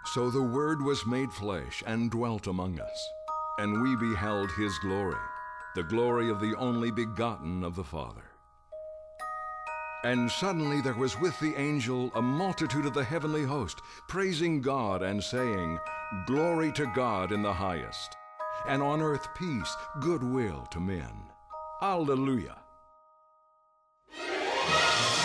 So the Word was made flesh and dwelt among us, and we beheld his glory, the glory of the only begotten of the Father. And suddenly there was with the angel a multitude of the heavenly host, praising God and saying, Glory to God in the highest, and on earth peace, goodwill to men. Alleluia.